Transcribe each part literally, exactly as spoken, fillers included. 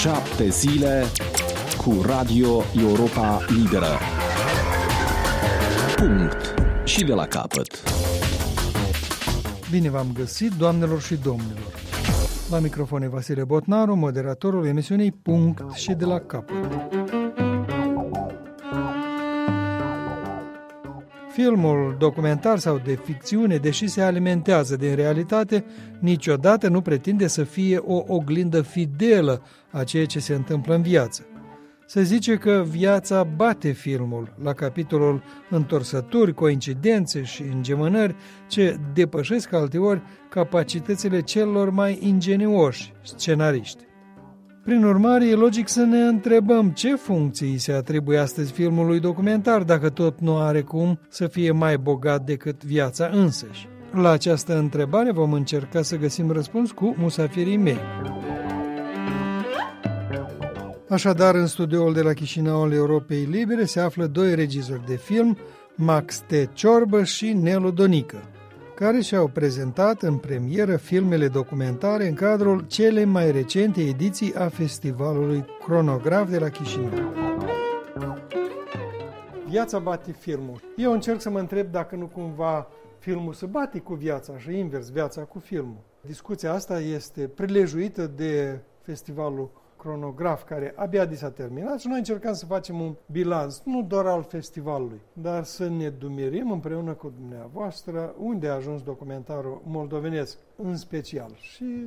Șapte zile cu Radio Europa Liberă. Punct. Și de la capăt. Bine v-am găsit, doamnelor și domnilor. La microfon e Vasile Botnaru, moderatorul emisiunii Punct și de la capăt. Filmul documentar sau de ficțiune, deși se alimentează din realitate, niciodată nu pretinde să fie o oglindă fidelă a ceea ce se întâmplă în viață. Se zice că viața bate filmul la capitolul întorsături, coincidențe și îngemânări ce depășesc alteori capacitățile celor mai ingenioși scenariști. Prin urmare, e logic să ne întrebăm ce funcții se atribuie astăzi filmului documentar, dacă tot nu are cum să fie mai bogat decât viața însăși. La această întrebare vom încerca să găsim răspuns cu musafirii mei. Așadar, în studioul de la Chișinău al Europei Libere se află doi regizori de film, Max T. Ciorbă și Nelu Donică, care și-au prezentat în premieră filmele documentare în cadrul celei mai recente ediții a festivalului Cronograf de la Chișinău. Viața bate filmul. Eu încerc să mă întreb dacă nu cumva filmul se bate cu viața și invers, viața cu filmul. Discuția asta este prilejuită de festivalul Cronograf, care abia s-a terminat și noi încercăm să facem un bilanț, nu doar al festivalului, dar să ne dumerim împreună cu dumneavoastră unde a ajuns documentarul moldovenesc în special și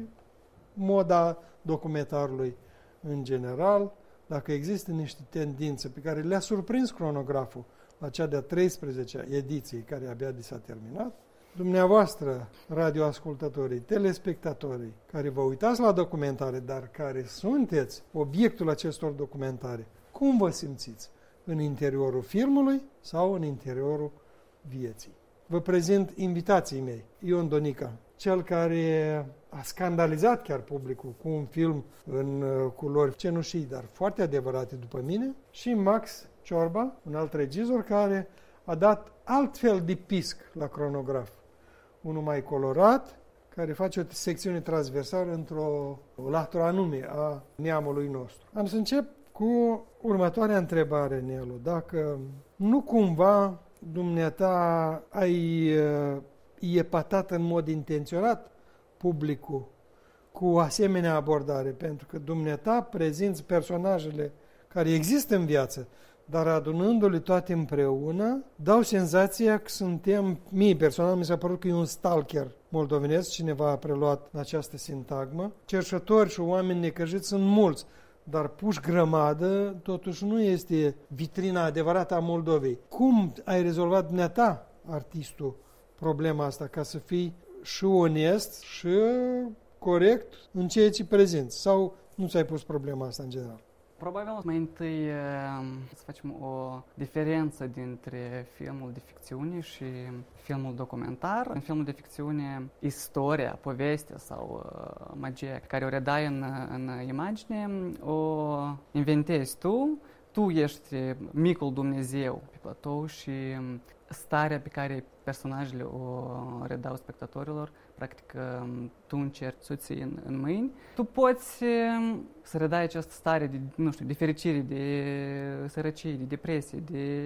moda documentarului în general, dacă există niște tendințe pe care le-a surprins Cronograful la cea de-a treisprezecea ediție care abia s-a terminat. Dumneavoastră, radioascultătorii, telespectatorii, care vă uitați la documentare, dar care sunteți obiectul acestor documentare, cum vă simțiți? În interiorul filmului sau în interiorul vieții? Vă prezint invitații mei. Ion Donică, cel care a scandalizat chiar publicul cu un film în culori cenușii, dar foarte adevărate după mine, și Max Ciorba, un alt regizor care a dat altfel de pisc la Cronograf. Unul mai colorat, care face o secțiune transversală într-o latură anume a neamului nostru. Am să încep cu următoarea întrebare, Nelu. Dacă nu cumva dumneata ai epatat în mod intenționat publicul cu asemenea abordare, pentru că dumneata prezinți personajele care există în viață, dar adunându-le toate împreună, dau senzația că suntem, mie personal mi s-a părut că e un stalker moldovenesc, cineva a preluat această sintagmă. Cerșători și oameni necăjiți sunt mulți, dar puși grămadă, totuși nu este vitrina adevărată a Moldovei. Cum ai rezolvat dumneata, artistul, problema asta, ca să fii și onest și corect în ceea ce prezinți? Sau nu ți-ai pus problema asta în general? Probabil mai întâi să facem o diferență dintre filmul de ficțiune și filmul documentar. În filmul de ficțiune, istoria, povestea sau magia care o redai în, în imagine, o inventezi tu. Tu ești micul Dumnezeu pe platou și starea pe care personajele o redau spectatorilor, practic tu încerci să o ții în, în mâini. Tu poți să redai această stare de, nu știu, de fericire, de sărăcie, de depresie, de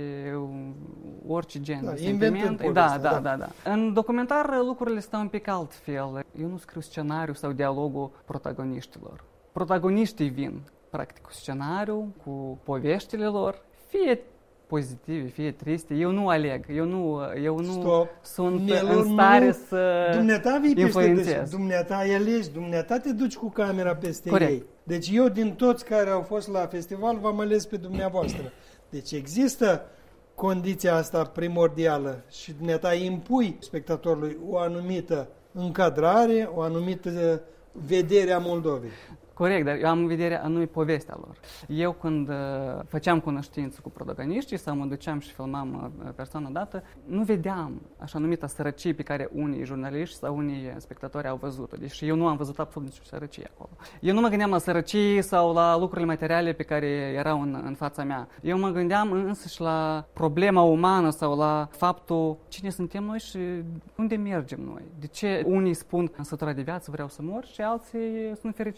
orice gen da, de sentiment. Da, da, da, da, da. În documentar lucrurile stau un pic altfel. Eu nu scriu scenariu sau dialogul protagoniștilor. Protagoniștii vin, practic, cu scenariu, cu poveștile lor, fie pozitive, fie triste, eu nu aleg, eu nu, eu nu Stop. sunt Nelu, în stare nu. să Dumneata vii influențez. peste, dumneata ai alegi, dumneata te duci cu camera peste Corect. ei. Deci eu din toți care au fost la festival v-am ales pe dumneavoastră. Deci există condiția asta primordială și dumneata impui spectatorului o anumită încadrare, o anumită vedere a Moldovei. Corect, dar eu am în vedere anume povestea lor. Eu când uh, făceam cunoștință cu protagoniștii sau mă duceam și filmam uh, persoana dată, nu vedeam așa numită sărăcie pe care unii jurnaliști sau unii spectatori au văzut-o. Deci eu nu am văzut absolut nicio sărăcie acolo. Eu nu mă gândeam la sărăcie sau la lucrurile materiale pe care erau în, în fața mea. Eu mă gândeam însăși la problema umană sau la faptul cine suntem noi și unde mergem noi. De ce unii spun în sătura de viață vreau să mor și alții sunt fericiți așa cum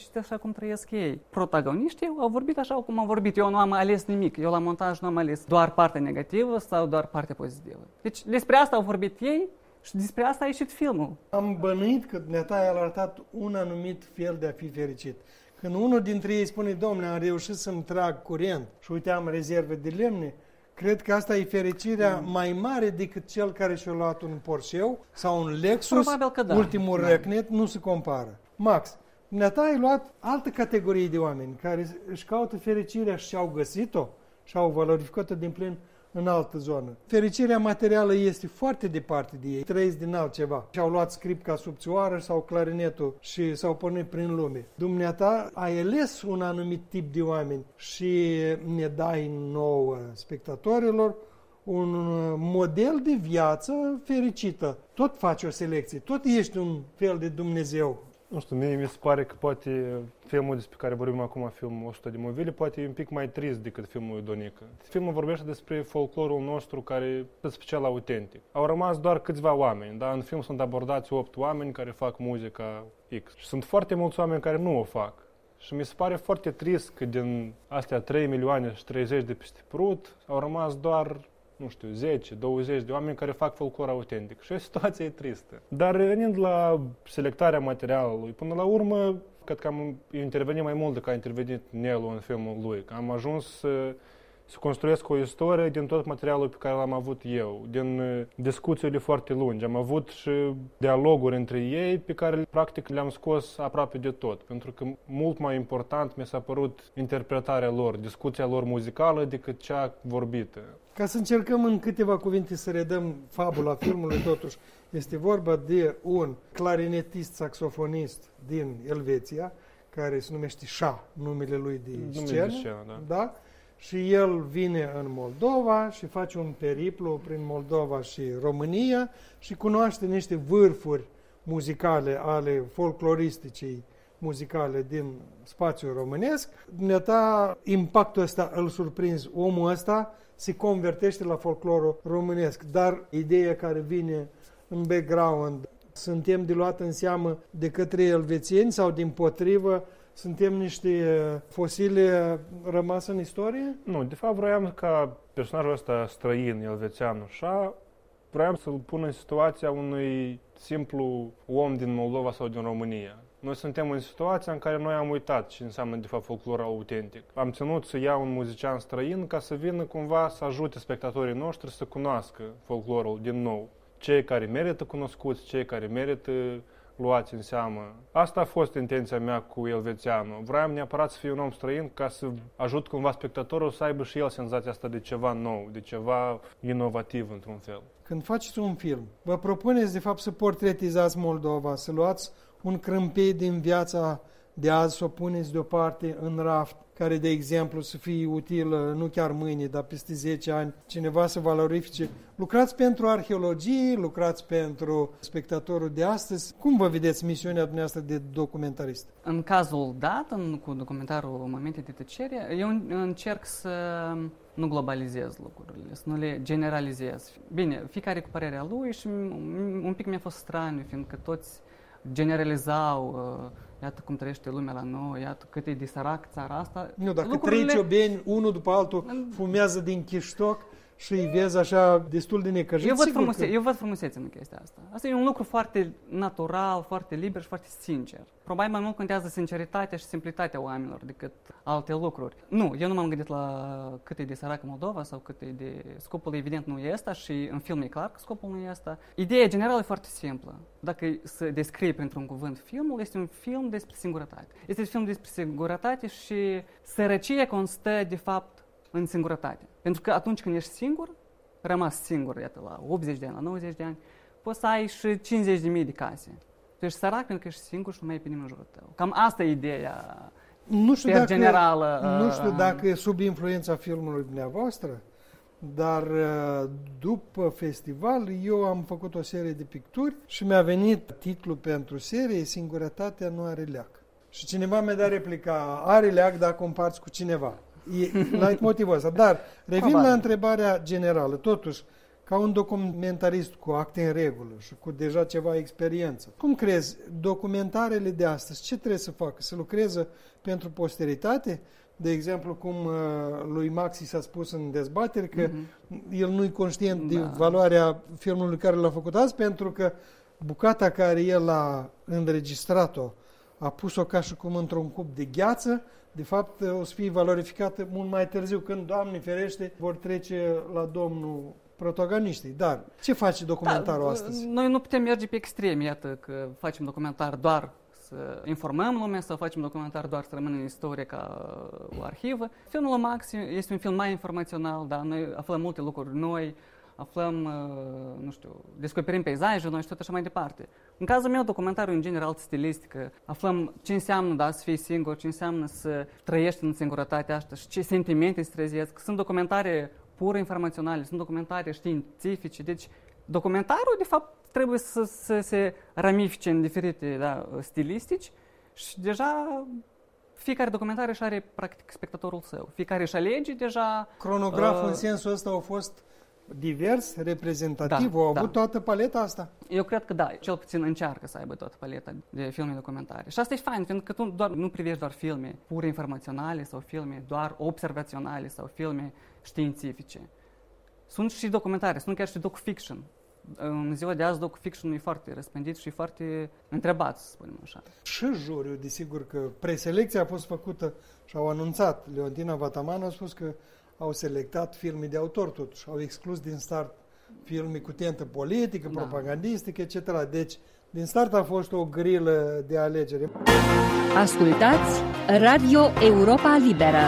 cum trăiesc ei. Protagoniștii au vorbit așa cum au vorbit. Eu nu am ales nimic. Eu la montaj nu am ales doar partea negativă sau doar partea pozitivă. Deci despre asta au vorbit ei și despre asta a ieșit filmul. Am bănuit că dumneata i-a arătat un anumit fel de a fi fericit. Când unul dintre ei spune, domnule, am reușit să-mi trag curent și uite, am rezerve de lemne, cred că asta e fericirea mm. mai mare decât cel care și-a luat un Porsche sau un Lexus, da. ultimul da. răcnet, nu se compară. Max, dumneata ai luat altă categorie de oameni care își caută fericirea și au găsit-o și au valorificat-o din plin în altă zonă. Fericirea materială este foarte departe de ei, trăiesc din altceva. Și-au luat scripca subțioară sau clarinetul și s-au pornit prin lume. Dumneata ai ales un anumit tip de oameni și ne dai nouă spectatorilor un model de viață fericită. Tot faci o selecție, tot ești un fel de Dumnezeu. Nu știu, mie mi se pare că poate filmul despre care vorbim acum, filmul o sută de movile, poate e un pic mai trist decât filmul lui Donică. Filmul vorbește despre folclorul nostru care e special autentic. Au rămas doar câțiva oameni, da? În film sunt abordați opt oameni care fac muzica X. Și sunt foarte mulți oameni care nu o fac. Și mi se pare foarte trist că din astea trei milioane și treizeci de peste Prut au rămas doar, nu știu, zece douăzeci de oameni care fac folclor autentic. Și o situație e tristă. Dar revenind la selectarea materialului, până la urmă, cred că am intervenit mai mult decât a intervenit Nelu în filmul lui. Că am ajuns să, să construiesc o istorie din tot materialul pe care l-am avut eu, din discuțiile foarte lungi. Am avut și dialoguri între ei pe care practic le-am scos aproape de tot. Pentru că mult mai important mi s-a părut interpretarea lor, discuția lor muzicală decât cea vorbită. Ca să încercăm în câteva cuvinte să redăm fabula filmului, totuși, este vorba de un clarinetist saxofonist din Elveția, care se numește Șa, numele lui de scenă, de scenă da. Da? Și el vine în Moldova și face un periplu prin Moldova și România și cunoaște niște vârfuri muzicale ale folcloristicii muzicale din spațiul românesc. Dumneata, impactul ăsta îl surprins, omul ăsta se convertește la folclorul românesc, dar ideea care vine în background, suntem de luat în seamă de către elvețieni sau dimpotrivă, suntem niște fosile rămase în istorie? Nu, de fapt vroiam ca personajul ăsta străin, elvețian, așa, vroiam să-l pun în situația unui simplu om din Moldova sau din România. Noi suntem în situația în care noi am uitat ce înseamnă de fapt folclor autentic. Am ținut să iau un muzician străin ca să vină cumva să ajute spectatorii noștri să cunoască folclorul din nou. Cei care merită cunoscuți, cei care merită luați în seamă. Asta a fost intenția mea cu elvețianul. Vroiam neapărat să fie un om străin ca să ajut cumva spectatorul să aibă și el senzația asta de ceva nou, de ceva inovativ într-un fel. Când faceți un film, vă propuneți de fapt să portretizați Moldova, să luați un crâmpei din viața de azi, să o puneți deoparte în raft, care, de exemplu, să fie utilă nu chiar mâine, dar peste zece ani, cineva să valorifice. Lucrați pentru arheologie, lucrați pentru spectatorul de astăzi. Cum vă vedeți misiunea dumneavoastră de documentarist? În cazul dat, în, cu documentarul Momente de tăcere, eu încerc să nu globalizez lucrurile, să nu le generalizez. Bine, fiecare cu părerea lui și un pic mi-a fost straniu, fiindcă toți generalizau, uh, iată cum trăiește lumea la noi, iată cât e de sărac țara asta. Nu, dacă lucrurile... trei ciobeni, unul după altul, fumează din chiștoc și îi vezi așa destul de necăjit. Eu văd, frumuse- că... eu văd frumusețe în chestia asta. Asta e un lucru foarte natural, foarte liber și foarte sincer. Probabil mai mult contează sinceritatea și simplitatea oamenilor decât alte lucruri. Nu, eu nu m-am gândit la cât e de săracă Moldova sau cât e de... Scopul evident nu e ăsta și în film e clar că scopul nu e ăsta. Ideea generală e foarte simplă. Dacă să descrie printr-un cuvânt filmul, este un film despre singurătate. Este un film despre singurătate și sărăcie constă de fapt în singurătate. Pentru că atunci când ești singur, rămas singur, iată, la optzeci de ani, la nouăzeci de ani, poți să ai și cincizeci de mii de case. Tu ești sărac pentru că ești singur și nu mai e pe nimeni în jurul tău. Cam asta e ideea nu știu dacă, generală. Nu știu dacă e sub influența filmului dumneavoastră, dar după festival eu am făcut o serie de picturi și mi-a venit titlul pentru serie Singurătatea nu are leac. Și cineva mi-a dat replica, are leac dacă o împarți cu cineva. E la motivul ăsta. Dar revin la întrebarea generală. Totuși, ca un documentarist cu acte în regulă și cu deja ceva experiență. Cum crezi, documentarele de astăzi, ce trebuie să facă? Să lucreze pentru posteritate? De exemplu, cum uh, lui Maxi s-a spus în dezbateri că mm-hmm. el nu-i conștient da. de valoarea filmului care l-a făcut azi, pentru că bucata care el a înregistrat-o a pus-o ca și cum într-un cup de gheață, de fapt o să fie valorificată mult mai târziu, când, Doamne ferește, vor trece la domnul protagoniștii. Dar ce face documentarul da, astăzi? Noi nu putem merge pe extrem, iată că facem documentar doar să informăm lumea sau facem documentar doar să rămână în istorie ca o arhivă. Filmul Maxi este un film mai informațional, da? Noi aflăm multe lucruri noi, aflăm, nu știu, descoperim peisaje noi și tot așa mai departe. În cazul meu, documentarul în general stilistică, aflăm ce înseamnă da, să fii singur, ce înseamnă să trăiești în singurătatea asta și ce sentimente se trezesc. Sunt documentare pur informaționale, sunt documentare științifice, deci documentarul, de fapt, trebuie să, să se ramifice în diferite da, stilistici și deja fiecare documentar își are, practic, spectatorul său. Fiecare își alege deja... Cronograful uh, în sensul ăsta a fost divers, reprezentativ, da, au avut da. toată paleta asta? Eu cred că da, cel puțin încearcă să aibă toată paleta de filme documentare. Și asta e fain, pentru că tu doar, nu privești doar filme pur informaționale sau filme doar observaționale sau filme științifice. Sunt și documentare, sunt chiar și docu-fiction. În ziua de azi, docu-fiction e foarte răspândit și foarte întrebat, să spunem așa. Și juriul, desigur că preselecția a fost făcută și au anunțat. Leontina Vataman a spus că au selectat filme de autor totuși, au exclus din start filme cu tentă politică, da. propagandistică, et cetera. Deci, din start a fost o grilă de alegere. Ascultați Radio Europa Liberă.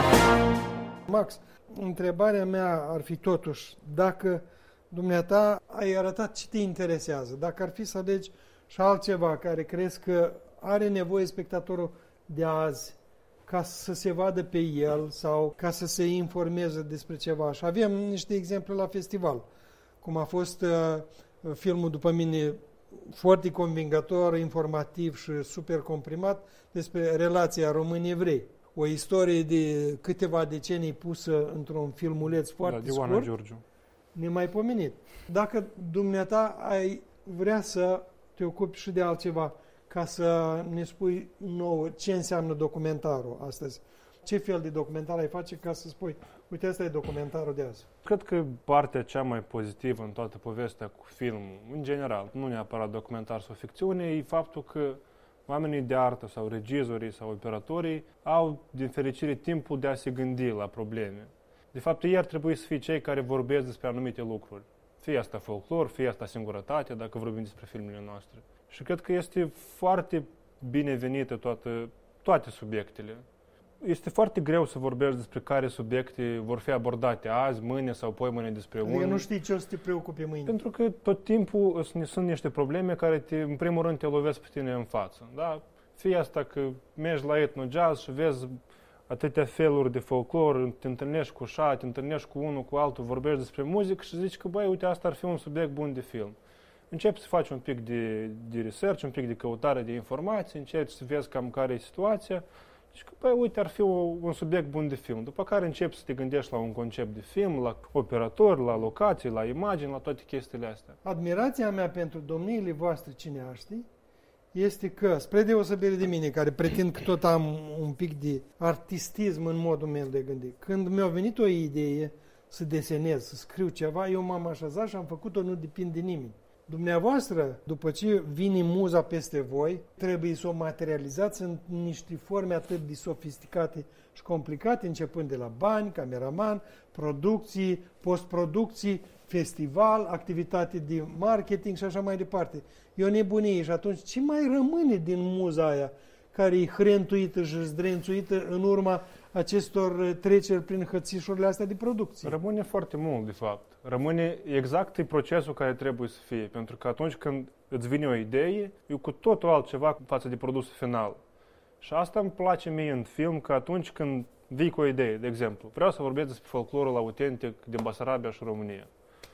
Max, întrebarea mea ar fi totuși, dacă dumneata ai arătat ce te interesează, dacă ar fi să alegi și altceva care crezi că are nevoie spectatorul de azi ca să se vadă pe el sau ca să se informeze despre ceva. Și avem niște exemple la festival, cum a fost uh, filmul, după mine, foarte convingător, informativ și super comprimat despre relația români-evrei. O istorie de câteva decenii pusă într-un filmuleț foarte da, Ioana scurt. Giurgiu. Nemaipomenit. Dacă dumneata ai vrea să te ocupi și de altceva, ca să ne spui nouă ce înseamnă documentarul astăzi. Ce fel de documentar ai face ca să spui, uite, ăsta e documentarul de azi? Cred că partea cea mai pozitivă în toată povestea cu filmul, în general, nu neapărat documentar sau ficțiune, e faptul că oamenii de artă sau regizorii sau operatorii au, din fericire, timpul de a se gândi la probleme. De fapt, ei ar trebui să fie cei care vorbesc despre anumite lucruri. Fie asta folclor, fie asta singurătate, dacă vorbim despre filmele noastre. Și cred că este foarte binevenită toată, toate subiectele. Este foarte greu să vorbești despre care subiecte vor fi abordate azi, mâine sau poimâine despre unii. Eu nu știi ce o să te preocupe mâine. Pentru că tot timpul sunt niște probleme care, te, în primul rând, te lovesc pe tine în față. Da? Fie asta că mergi la etno-jazz și vezi atâtea feluri de folclor, te întâlnești cu șa, te întâlnești cu unul, cu altul, vorbești despre muzică și zici că, băi, uite, asta ar fi un subiect bun de film. Începi să faci un pic de, de research, un pic de căutare de informații, începi să vezi cam care e situația și că, băi, uite, ar fi o, un subiect bun de film. După care începi să te gândești la un concept de film, la operator, la locații, la imagini, la toate chestiile astea. Admirația mea pentru domniile voastre cineaști este că, spre deosebire de mine, care pretind că tot am un pic de artistism în modul meu de gândi, când mi-a venit o idee să desenez, să scriu ceva, eu m-am așezat și am făcut-o, nu depinde de nimeni. Dumneavoastră, după ce vine muza peste voi, trebuie să o materializați în niște forme atât de sofisticate și complicate, începând de la bani, cameraman, producții, postproducții, festival, activitate de marketing și așa mai departe. E o nebunie și atunci ce mai rămâne din muza aia care e hrentuită și zdrențuită în urma acestor treceri prin hățișurile astea de producție? Rămâne foarte mult, de fapt. Rămâne exact procesul care trebuie să fie, pentru că atunci când îți vine o idee, e cu totul altceva față de produsul final. Și asta îmi place mie în film, că atunci când vii cu o idee, de exemplu, vreau să vorbesc despre folclorul autentic din Basarabia și România.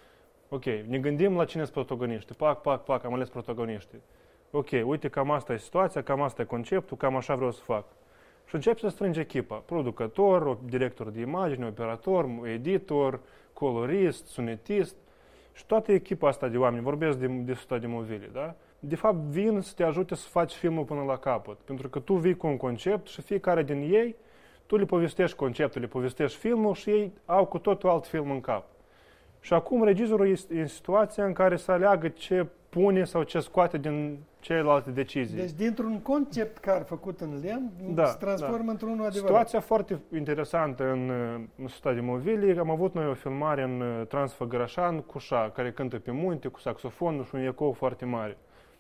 Ok, ne gândim la cine sunt protagoniști. Pac, pac, pac, am ales protagoniștii. Ok, uite, cam asta e situația, cam asta e conceptul, cam așa vreau să fac. Și începi să strângi echipa. Producător, director de imagine, operator, editor, colorist, sunetist. Și toată echipa asta de oameni, vorbesc de, de Studio Movili, da? De fapt vin să te ajute să faci filmul până la capăt. Pentru că tu vii cu un concept și fiecare din ei, tu le povestești conceptul, le povestești filmul și ei au cu totul alt film în cap. Și acum regizorul este în situația în care să aleagă ce pune sau ce scoate din celelalte decizii. Deci dintr-un concept car făcut în lemn, da, se transformă da. într-unul adevărat. Situația foarte interesantă în, în Studio Movili, am avut noi o filmare în Transfăgărășan cu șa, care cântă pe munte, cu saxofonul și un ecou foarte mare.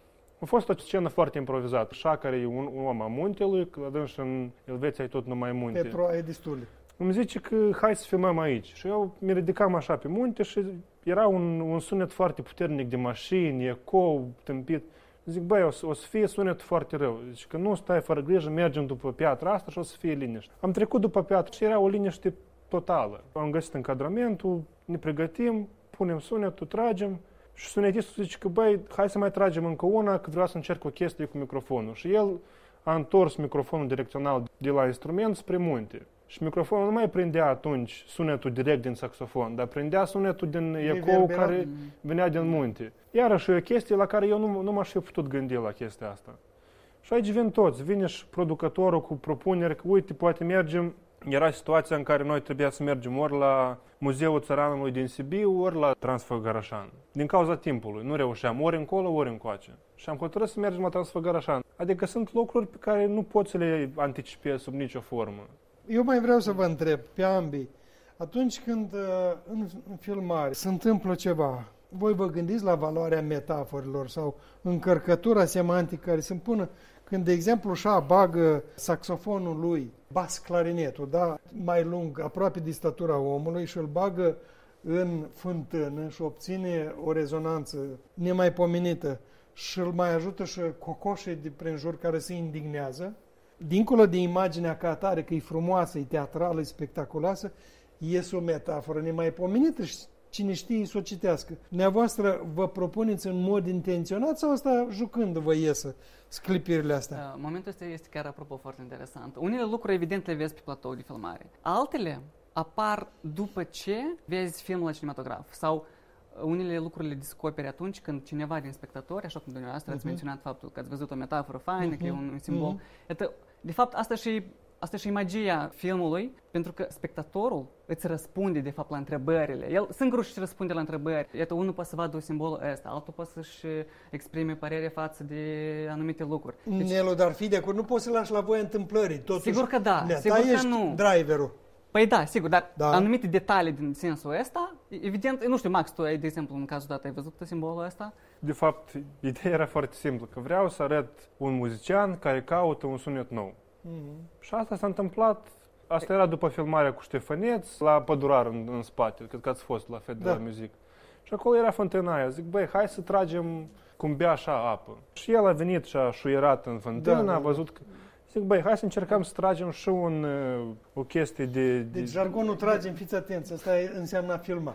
A fost o scenă foarte improvizată. Șa, care e un, un om a muntelui, la dâns în Elveția e tot numai munte. Petru e destule. Îmi zice că hai să filmăm aici. Și eu mi ridicam așa pe munte și era un, un sunet foarte puternic de mașini, ecou, tâmpit. Zic, băi, o, o să fie sunetul foarte rău. Zice că nu stai fără grijă, mergem după piatra asta și o să fie liniște. Am trecut după piatră și era o liniște totală. Am găsit încadramentul, ne pregătim, punem sunetul, tragem. Și sunetistul zice că, băi, hai să mai tragem încă una, că vreau să încerc o chestie cu microfonul. Și el a întors microfonul direcțional de la instrument spre munte. Și microfonul nu mai prindea atunci sunetul direct din saxofon, dar prindea sunetul din ecou care venea din munte. Iarăși e o chestie la care eu nu, nu m-aș fi putut gândi la chestia asta. Și aici vin toți, vine și producătorul cu propuneri că, uite, poate mergem. Era situația în care noi trebuia să mergem ori la Muzeul Țăranului din Sibiu, ori la Transfăgărășan. Din cauza timpului, nu reușeam ori încolo, ori încoace. Și am hotărât să mergem la Transfăgărășan. Adică sunt lucruri pe care nu poți să le anticipezi sub nicio formă. Eu mai vreau să vă întreb pe ambii, atunci când în filmare se întâmplă ceva, voi vă gândiți la valoarea metaforilor sau încărcătura semantică care se împună când, de exemplu, șa bagă saxofonul lui, bas clarinetul, da, mai lung, aproape de statura omului și îl bagă în fântână și obține o rezonanță nemaipomenită și îl mai ajută și cocoșii de prin jur care se indignează, dincolo de imaginea ca atare, că e frumoasă, e teatrală, e spectaculoasă, iese o metaforă nemaipomenită și cine știe să o citească. Dumneavoastră vă propuneți în mod intenționat sau asta jucându-vă iesă sclipirile astea? Momentul ăsta este chiar, apropo, foarte interesant. Unele lucruri, evident, le vezi pe platou de filmare. Altele apar după ce vezi filmul la cinematograf. Sau unele lucruri le descoperi atunci când cineva din spectatori, așa cum dumneavoastră uh-huh. ați menționat faptul că ați văzut o metaforă faină, uh-huh. că e un, un simbol. Uh-huh. Iată, de fapt, asta și Asta și magia filmului, pentru că spectatorul îți răspunde, de fapt, la întrebările. El singur își răspunde la întrebări. Iată, unul poate să vadă simbolul ăsta, altul poate să-și exprime părere față de anumite lucruri. Deci, Nelu, dar fii de acord, nu poți să lași la voia întâmplării. Totuși, sigur că da, neta, sigur că ești nu. driverul. Păi da, sigur, dar da. anumite detalii din sensul ăsta, evident, nu știu, Max, tu, ai, de exemplu, în cazul dat, ai văzut simbolul ăsta? De fapt, ideea era foarte simplă, că vreau să arăt un muzician care caută un sunet nou. Mm-hmm. Și asta s-a întâmplat, asta era după filmarea cu Ștefăneț, la Pădurar în, în spate, cred că ați fost la Fed da. de la Muzic. Și acolo era fântâna aia, zic, băi, hai să tragem cum bea așa apă. Și el a venit și a șuierat în fântână, da, a văzut că... Zic, băi, hai să încercăm să tragem și un, o chestie de... de... Deci jargonul tragem, fiți atenți, asta înseamnă a filma.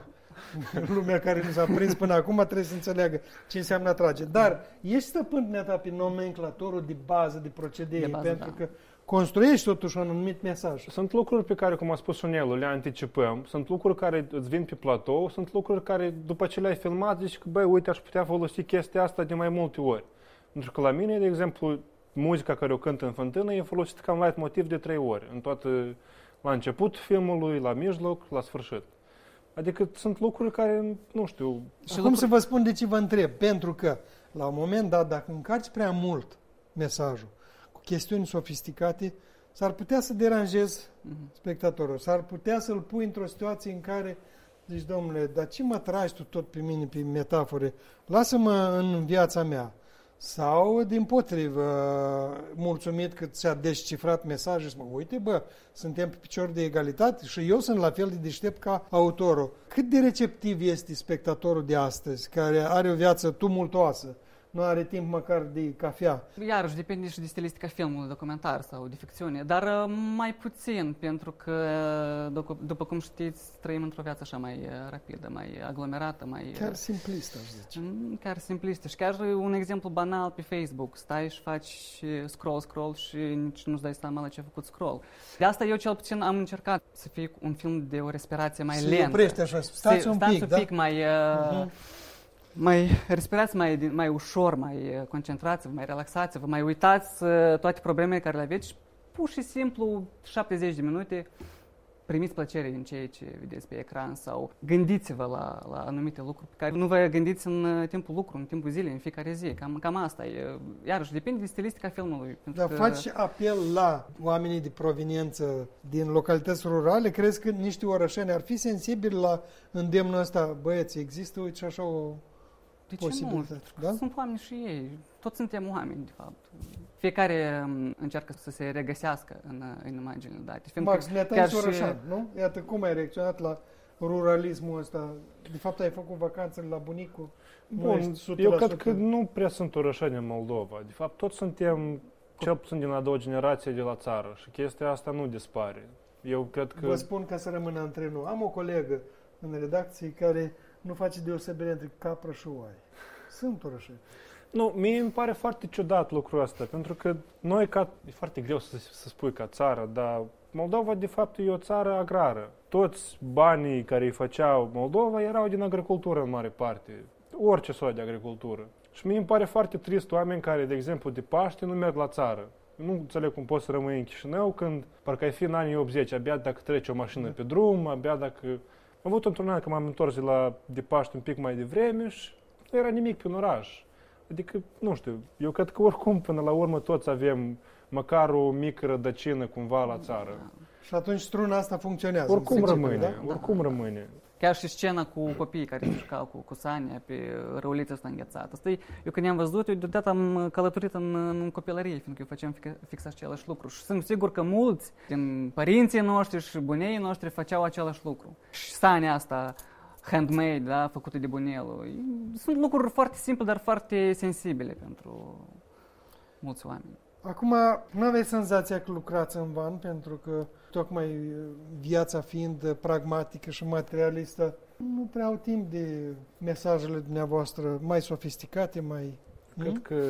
Lumea care nu s-a prins până acum trebuie să înțeleagă ce înseamnă a trage. Dar ești stăpân neta pe nomenclatorul de bază, de procedee, de bază, pentru da. că construiești totuși un anumit mesaj. Sunt lucruri pe care, cum a spus Nelu, le anticipăm, sunt lucruri care îți vin pe platou, sunt lucruri care, după ce le-ai filmat, zici că, băi, uite, aș putea folosi chestia asta de mai multe ori. Pentru că la mine, de exemplu, muzica care o cânt în fântână e folosită ca un leitmotiv de trei ori, în toată, la început filmului, la mijloc, la sfârșit. Adică sunt lucruri care, nu știu... Și cum lucruri... să vă spun de ce vă întreb? Pentru că, la un moment dat, dacă încarci prea mult mesajul cu chestiuni sofisticate, s-ar putea să deranjezi uh-huh. spectatorul. S-ar putea să-l pui într-o situație în care zici, domnule, dar ce mă tragi tu tot pe mine, pe metafore? Lasă-mă în viața mea. Sau, dimpotrivă, mulțumit că ți-a descifrat mesajul și mă, uite, bă, suntem pe picior de egalitate și eu sunt la fel de deștept ca autorul. Cât de receptiv este spectatorul de astăzi, care are o viață tumultoasă, nu are timp măcar de cafea? Iarăși, depinde și de stilistica filmului documentar sau de ficțiune, dar mai puțin, pentru că, după cum știți, trăim într-o viață așa mai rapidă, mai aglomerată, mai... Chiar simplistă, aș zice. Chiar simplistă. Și chiar un exemplu banal pe Facebook. Stai și faci scroll, scroll și nici nu-ți dai seama la ce a făcut scroll. De asta eu cel puțin am încercat să fie un film de o respirație mai lentă. Se oprește așa, stați un pic, un pic da? mai... Uh, uh-huh. Mai respirați mai, mai ușor, mai concentrați-vă, mai relaxați-vă, mai uitați toate problemele care le aveți și pur și simplu șaptezeci de minute primiți plăcere din ceea ce vedeți pe ecran sau gândiți-vă la, la anumite lucruri pe care nu vă gândiți în timpul lucru, în timpul zilei, în fiecare zi. Cam, cam asta e. Iarăși, depinde de stilistica filmului. Dar că... faci apel la oamenii de proveniență din localități rurale? Crezi că niște orășeni ar fi sensibili la îndemnul ăsta? Băieți, există, uite, și așa o de ce nu? Da? Sunt oameni și ei. Toți suntem oameni, de fapt. Fiecare încearcă să se regăsească în, în imaginile date. Max, ne-a și orășan, nu? Iată cum ai reacționat la ruralismul ăsta. De fapt, ai făcut vacanțele la bunicul. Bun, eu cred că nu prea sunt orășani în Moldova. De fapt, toți suntem, cel puțin din a doua generație, de la țară. Și chestia asta nu dispare. Eu cred că... Vă spun ca să rămână între noi. Am o colegă în redacție care nu face deosebire între capră și oaie. Sunt orășeni. Nu, mie îmi pare foarte ciudat lucrul ăsta, pentru că noi, ca, e foarte greu să, să spui ca țară, dar Moldova, de fapt, e o țară agrară. Toți banii care îi făceau Moldova erau din agricultură în mare parte, orice soi de agricultură. Și mie îmi pare foarte trist oameni care, de exemplu, de Paște nu merg la țară. Nu înțeleg cum poți să rămâi în Chișinău când, parcă ai fi în anii optzeci, abia dacă trece o mașină pe drum, abia dacă... Am avut într-un an că m-am întors de, la, de Paște un pic mai devreme și nu era nimic pe un oraș. Adică, nu știu, eu cred că oricum până la urmă toți avem măcar o mică rădăcină cumva la țară. Și atunci struna asta funcționează. Oricum rămâne, da? oricum da. rămâne. Chiar și scena cu copiii care se jucau cu, cu Sania pe răulița asta înghețată. Asta e, eu când i-am văzut, eu deodată am călătorit în, în copilărie, fiindcă eu făceam fix, fix același lucru. Și sunt sigur că mulți din părinții noștri și bunei noștri făceau același lucru. Și Sania asta handmade, da, făcută de bunelul. Sunt lucruri foarte simple, dar foarte sensibile pentru mulți oameni. Acum, nu aveți senzația că lucrați în van, pentru că tocmai viața fiind pragmatică și materialistă, nu prea au timp de mesajele dumneavoastră mai sofisticate, mai... Cred hmm? că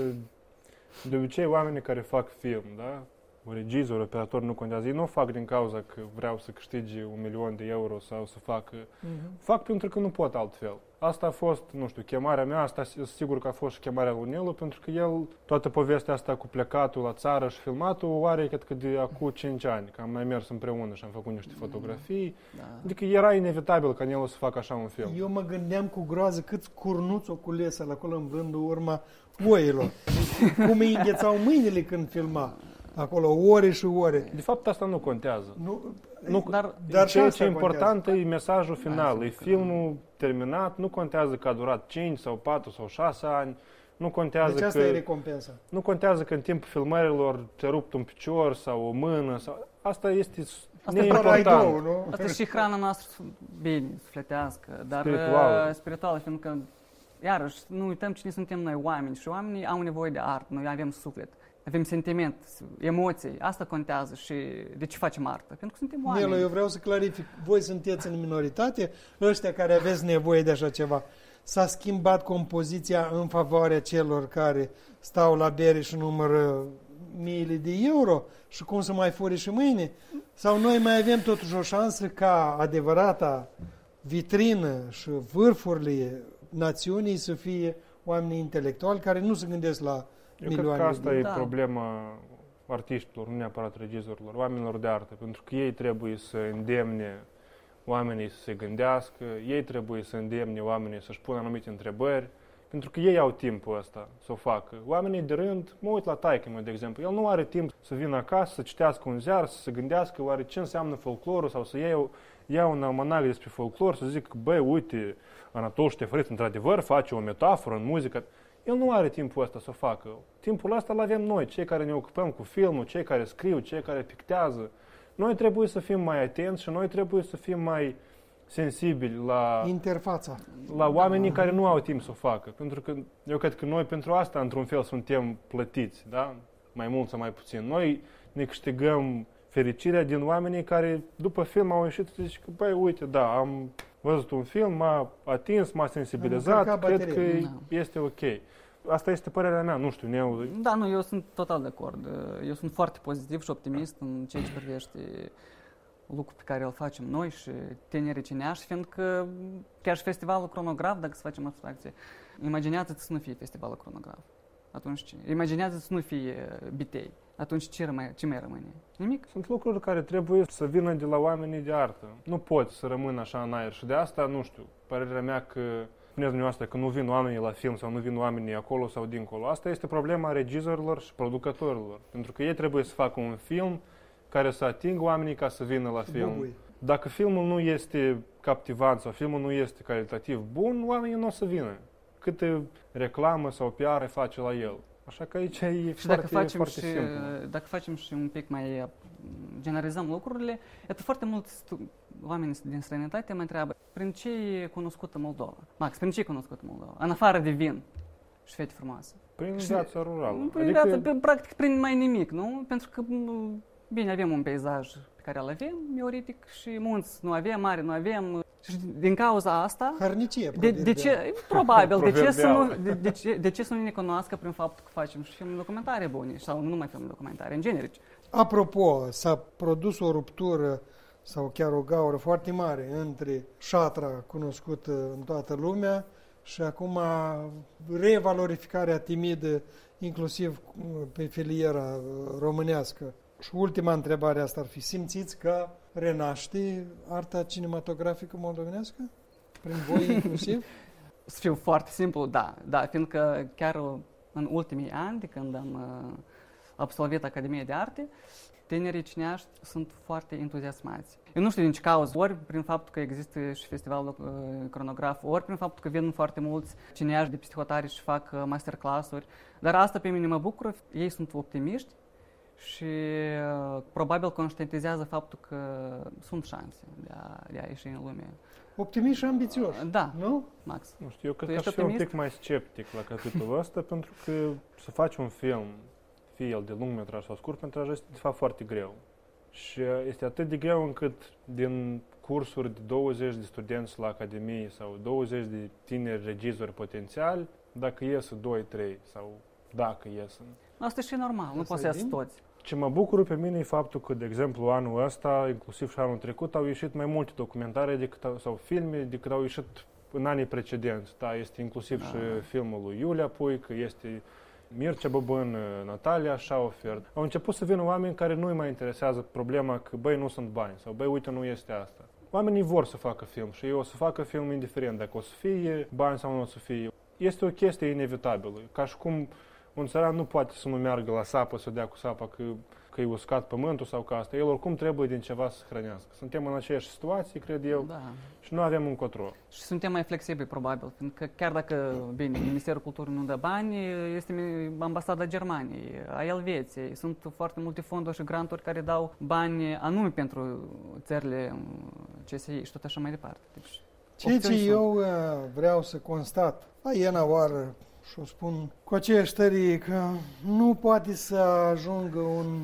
de obicei oamenii care fac film, da? Regizor, operator, nu contează. Ei nu o fac din cauza că vreau să câștige un milion de euro sau să facă... Uh-huh. Fac pentru că nu pot altfel. Asta a fost, nu știu, chemarea mea, asta sigur că a fost și chemarea lui Nelu, pentru că el, toată povestea asta cu plecatul la țară și filmatul, o are, cred că de acum cinci ani, că am mai mers împreună și am făcut niște fotografii. Da. Adică era inevitabil ca Nelu să facă așa un film. Eu mă gândeam cu groază câți curnuți o culese acolo în vândul urma oilor. Cum îi înghețau mâinile când filma. Acolo, ore și ore. De fapt, asta nu contează. Nu, nu, dar dar ceea ce e important e mesajul final. E filmul terminat, nu contează că a durat cinci sau patru sau șase ani. Nu contează deci asta că, e recompensa. Nu contează că în timpul filmărilor te-a rupt un picior sau o mână. Sau, asta este asta neimportant. Două, nu? Asta e și hrana noastră bine, sufletească, dar spirituală. spirituală, fiindcă, iarăși, nu uităm cine suntem noi, oameni. Și oamenii au nevoie de artă, noi avem suflet. Avem sentiment, emoții, asta contează și de ce facem artă? Pentru că suntem oameni. Nelu, eu vreau să clarific, voi sunteți în minoritate, ăștia care aveți nevoie de așa ceva. S-a schimbat compoziția în favoarea celor care stau la bere și numără miile de euro și cum să mai fure și mâine? Sau noi mai avem totuși o șansă ca adevărata vitrină și vârfurile națiunii să fie oameni intelectuali care nu se gândesc la Eu cred că asta de... e da. problema artiștilor, nu neapărat regizorilor, oamenilor de artă, pentru că ei trebuie să îndemne oamenii să se gândească, ei trebuie să îndemne oamenii să-și pună anumite întrebări, pentru că ei au timpul ăsta să o facă. Oamenii de rând, mă uit la taică-mă, de exemplu, el nu are timp să vină acasă, să citească un ziar, să se gândească oare ce înseamnă folclorul sau să ia, ia un almanac despre folclor, să zic, băi, uite, Anatol Ștefărit, într-adevăr, face o metaforă în muzică. El nu are timpul ăsta să o facă. Timpul ăsta îl avem noi, cei care ne ocupăm cu filmul, cei care scriu, cei care pictează. Noi trebuie să fim mai atenți și noi trebuie să fim mai sensibili la interfața, la oamenii da. care nu au timp să o facă. Pentru că eu cred că noi pentru asta, într-un fel, suntem plătiți, da? Mai mult sau mai puțin. Noi ne câștigăm fericirea din oamenii care, după film, au ieșit și zic că, băi, uite, da, am văzut un film, m-a atins, m-a sensibilizat, cred că da. este ok. Asta este părerea mea, nu știu, Neu... Da, nu, eu sunt total de acord. Eu sunt foarte pozitiv și optimist în ceea ce privește lucru pe care îl facem noi și tinerii cineași, fiindcă chiar și festivalul Cronograf, dacă să facem abstracție, imaginează-ți să nu fie festivalul Cronograf. Atunci ce? Imaginează-ți să nu fie Bitei. Atunci ce, rămâne, ce mai rămâne? Nimic. Sunt lucruri care trebuie să vină de la oamenii de artă. Nu poți să rămână așa în aer și de asta, nu știu, părerea mea că spuneți dumneavoastră că nu vin oamenii la film sau nu vin oamenii acolo sau dincolo. Asta este problema regizorilor și producătorilor. Pentru că ei trebuie să facă un film care să atingă oamenii ca să vină la film. Bubui. Dacă filmul nu este captivant sau filmul nu este calitativ bun, oamenii nu o să vină. Câte reclamă sau P R face la el. Așa că aici e Și foarte, dacă facem foarte și, simplu. dacă facem și un pic mai generalizăm lucrurile, iată foarte mulți oameni din străinătate mă întreabă prin ce e cunoscută Moldova? Max, prin ce e cunoscută Moldova? În afară de vin și fete frumoase. Prin viața rurală. Prin adică... viața, practic prin mai nimic, nu? Pentru că, bine, avem un peisaj pe care îl avem, teoretic, și munți nu avem, mare nu avem. Și din cauza asta, Harnicie, de, de ce, probabil, de ce, să nu, de, de, ce, de ce să nu ne cunoască prin faptul că facem și filme documentare bune, sau nu numai filme documentare, în generic. Apropo, s-a produs o ruptură sau chiar o gaură foarte mare între șatra cunoscută în toată lumea și acum revalorificarea timidă, inclusiv pe filiera românească. Și ultima întrebare asta ar fi, simțiți că renaște arta cinematografică moldovenească? Prin voi inclusiv? Să fiu foarte simplu, da, da, fiindcă chiar în ultimii ani, de când am uh, absolvit Academia de Arte, tinerii cineași sunt foarte entuziasmați. Eu nu știu din ce cauză, ori prin faptul că există și festivalul uh, Cronograf, ori prin faptul că vin foarte mulți cineași de psihotari și fac uh, masterclass-uri, dar asta pe mine mă bucură, ei sunt optimiști și uh, probabil conștientizează faptul că sunt șanse de a, de a ieși în lume. Optimist și ambițios, da, nu? Max. Nu știu, eu cred Tu că aș ești fi un optimist? pic mai sceptic la capitolul ăsta, pentru că să faci un film, fie el de lungmetraj sau scurtmetraj, este de fapt foarte greu. Și este atât de greu încât din cursuri de douăzeci de studenți la Academie sau douăzeci de tineri regizori potențiali, dacă ies doi trei sau dacă ies. Asta e și normal, nu poți să iasă toți. Ce mă bucură pe mine e faptul că, de exemplu, anul ăsta, inclusiv și anul trecut, au ieșit mai multe documentare decât, sau filme decât au ieșit în anii precedenți. Da, este inclusiv da. și filmul lui Iulia Puică, este Mircea Băbân, Natalia Schaufer. Au început să vină oameni care nu îi mai interesează problema că, băi, nu sunt bani sau, băi, uite, nu este asta. Oamenii vor să facă film și ei o să facă film indiferent dacă o să fie bani sau nu o să fie. Este o chestie inevitabilă, ca și cum un țăran nu poate să nu meargă la sapă, să dea cu sapa că, că e uscat pământul sau că asta. El oricum trebuie din ceva să hrănească. Suntem în aceeași situație, cred eu, Da. și nu avem încotro. Și suntem mai flexibili, probabil, pentru că chiar dacă, bine, Ministerul Culturii nu dă bani, este Ambasada Germaniei, a Elveției. Sunt foarte multe fonduri și granturi care dau bani anume pentru țările C S I și tot așa mai departe. Deci, Ceea ce opțiuni eu uh, vreau să constat, la iena oară, și o spun cu aceeași tărie, că nu poate să ajungă un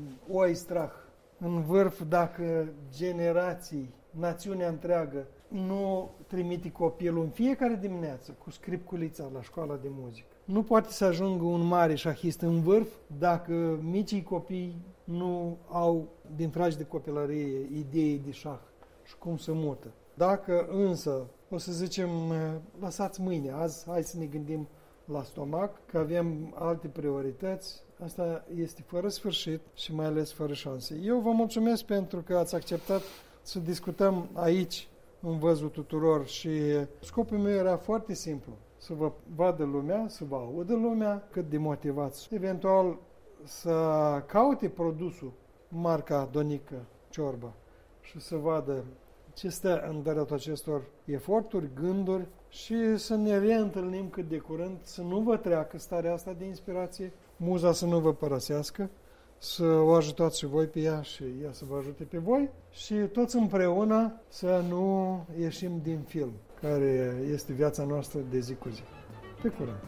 oistrah în vârf dacă generații, națiunea întreagă, nu trimite copilul în fiecare dimineață cu scripculița la școala de muzică. Nu poate să ajungă un mare șahist în vârf dacă micii copii nu au din fragi de copilărie idei de șah și cum să mută. Dacă însă, o să zicem, lăsați mâine, azi hai să ne gândim la stomac, că avem alte priorități, asta este fără sfârșit și mai ales fără șanse. Eu vă mulțumesc pentru că ați acceptat să discutăm aici, în văzul tuturor, și scopul meu era foarte simplu, să vă vadă lumea, să vă audă lumea, cât de motivați. Eventual să caute produsul marca Donică Ciorba și să vadă ce stă în derătul acestor eforturi, gânduri și să ne reîntâlnim cât de curând, să nu vă treacă starea asta de inspirație, muza să nu vă părăsească, să o ajutați și voi pe ea și ea să vă ajute pe voi și toți împreună să nu ieșim din film, care este viața noastră de zi cu zi. Pe curând!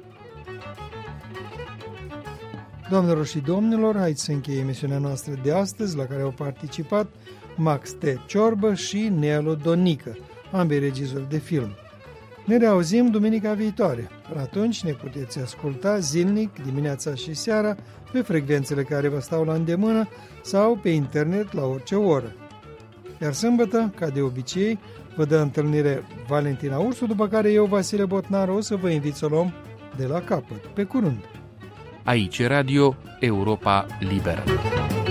Doamnelor și domnilor, haideți să încheie emisiunea noastră de astăzi, la care au participat Max T. Ciorbă și Nelu Donică, ambii regizori de film. Ne reauzim duminica viitoare. Până atunci ne puteți asculta zilnic, dimineața și seara, pe frecvențele care vă stau la îndemână sau pe internet la orice oră. Iar sâmbătă, ca de obicei, vă dă întâlnire Valentina Ursu, după care eu, Vasile Botnaru, o să vă invit să o luăm de la capăt. Pe curând! Aici Radio Europa Liberă.